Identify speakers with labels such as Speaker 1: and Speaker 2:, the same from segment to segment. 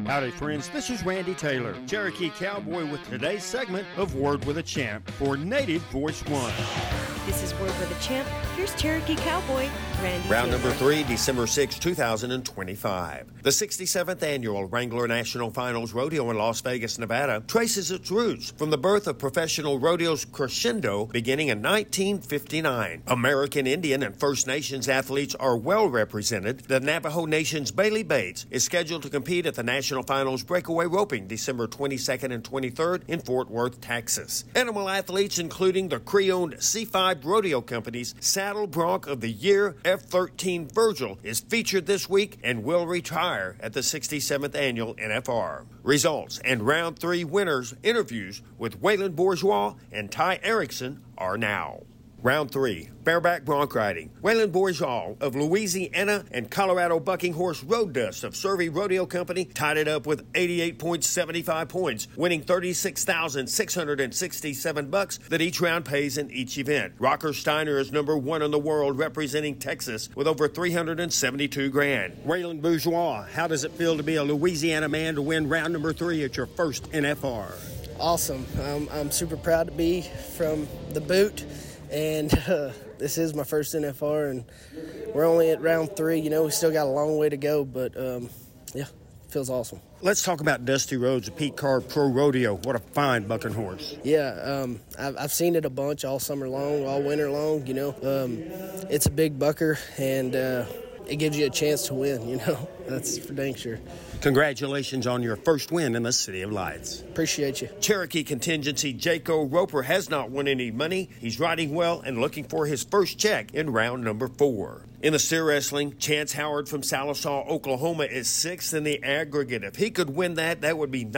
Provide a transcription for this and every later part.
Speaker 1: Howdy, friends. This is Randy Taylor, Cherokee Cowboy, with today's segment of Word with a Champ for Native Voice One.
Speaker 2: This is Word with a Champ. Here's Cherokee Cowboy, Randy
Speaker 3: Round
Speaker 2: Taylor.
Speaker 3: number 3, December 6, 2025. The 67th Annual Wrangler National Finals Rodeo in Las Vegas, Nevada, traces its roots from the birth of professional rodeo's crescendo beginning in 1959. American Indian and First Nations athletes are well represented. The Navajo Nation's Bailey Bates is scheduled to compete at the National Finals Breakaway Roping December 22nd and 23rd in Fort Worth, Texas. Animal athletes, including the Cree-owned C5 Rodeo Company's Saddle Bronc of the Year, F13 Virgil, is featured this week and will retire at the 67th Annual NFR. Results and Round 3 winners' interviews with Waylon Bourgeois and Ty Erickson are now. Round 3, bareback bronc riding. Waylon Bourgeois of Louisiana and Colorado Bucking Horse Road Dust of Survey Rodeo Company tied it up with 88.75 points, winning $36,667 that each round pays in each event. Rocker Steiner is number 1 in the world, representing Texas with over $372,000.
Speaker 1: Waylon Bourgeois, how does it feel to be a Louisiana man to win round number 3 at your first NFR?
Speaker 4: Awesome. I'm super proud to be from the boot. And this is my first NFR, and we're only at round 3. You know, we still got a long way to go, but, yeah, feels awesome.
Speaker 1: Let's talk about Dusty Rhodes, a Pete Carr Pro Rodeo. What a fine bucking horse.
Speaker 4: Yeah, I've seen it a bunch all summer long, all winter long, you know. It's a big bucker, and it gives you a chance to win, you know. That's for dang sure.
Speaker 1: Congratulations on your first win in the City of Lights.
Speaker 4: Appreciate you.
Speaker 3: Cherokee contingency Jaco Roper has not won any money. He's riding well and looking for his first check in round number 4. In the steer wrestling, Chance Howard from Sallisaw, Oklahoma is 6th in the aggregate. If he could win that would be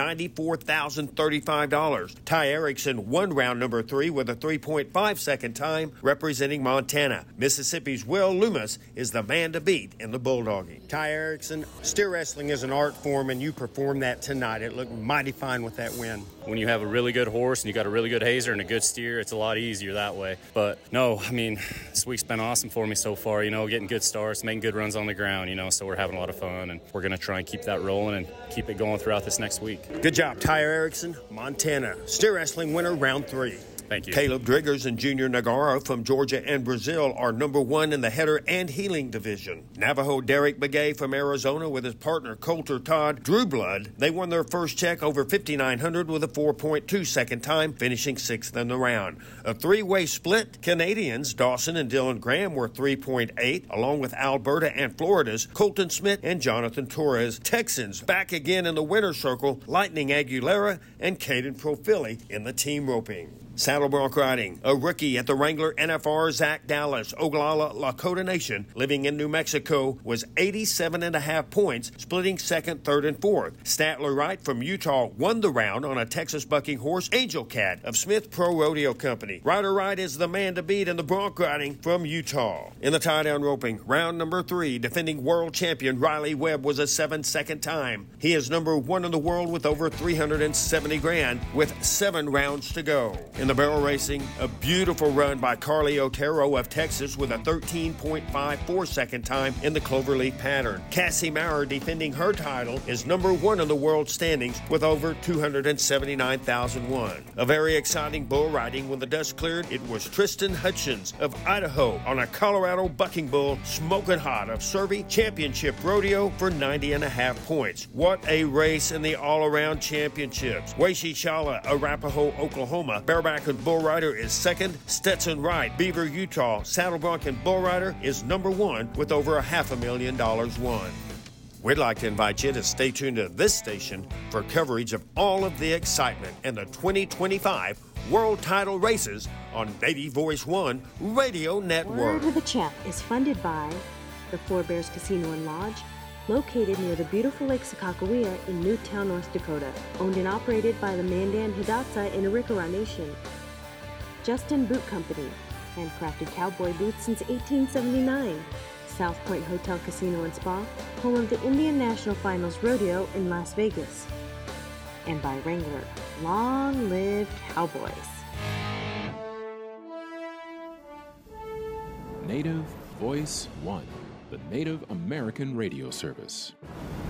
Speaker 3: $94,035. Ty Erickson won round number 3 with a 3.5 second time, representing Montana. Mississippi's Will Loomis is the man to beat in the bulldogging.
Speaker 1: Ty Erickson, steer wrestling is an art form, and you performed that tonight. It looked mighty fine with that win.
Speaker 5: When you have a really good horse and you got a really good hazer and a good steer, it's a lot easier that way. But no, I mean, this week's been awesome for me so far, you know, getting good starts, making good runs on the ground, you know, so we're having a lot of fun, and we're going to try and keep that rolling and keep it going throughout this next week.
Speaker 1: Good job, Ty Erickson, Montana. Steer wrestling winner, round 3.
Speaker 5: Thank you.
Speaker 3: Caleb Driggers and Junior Nagara from Georgia and Brazil are number 1 in the header and heeling division. Navajo Derek Begay from Arizona with his partner Coulter Todd Drew Blood. They won their first check over 5,900 with a 4.2 second time, finishing 6th in the round. A 3-way split. Canadians Dawson and Dylan Graham were 3.8, along with Alberta and Florida's Colton Smith and Jonathan Torres. Texans back again in the winner's circle. Lightning Aguilera and Caden Profili in the team roping. Saddle bronc riding. A rookie at the Wrangler NFR, Zach Dallas, Oglala Lakota Nation, living in New Mexico, was 87.5 points, splitting 2nd, 3rd, and 4th. Statler Wright from Utah won the round on a Texas bucking horse, Angel Cat of Smith Pro Rodeo Company. Ryder Wright is the man to beat in the bronc riding from Utah. In the tie-down roping, round number 3, defending world champion Riley Webb was a 7-second time. He is number 1 in the world with over $370,000 with 7 rounds to go. In the barrel racing, a beautiful run by Carly Otero of Texas with a 13.54 second time in the cloverleaf pattern. Cassie Maurer, defending her title, is number 1 in the world standings with over $279,001. A very exciting bull riding. When the dust cleared, it was Tristan Hutchins of Idaho on a Colorado bucking bull, smoking hot of Survey Championship Rodeo for 90.5 points. What a race in the all-around championships. Weishi Shala, Arapahoe, Oklahoma, bareback and bull rider is 2nd. Stetson Wright, Beaver, Utah, saddle bronc and bull rider is number 1 with over $500,000 won. We'd like to invite you to stay tuned to this station for coverage of all of the excitement in the 2025 World Title Races on Native Voice One Radio Network.
Speaker 2: Word with a Champ is funded by the Four Bears Casino and Lodge, located near the beautiful Lake Sakakawea in Newtown, North Dakota. Owned and operated by the Mandan Hidatsa in Arikara Nation. Justin Boot Company, handcrafted cowboy boots since 1879. South Point Hotel Casino and Spa, home of the Indian National Finals Rodeo in Las Vegas. And by Wrangler, long live cowboys.
Speaker 6: Native Voice One, the Native American radio service.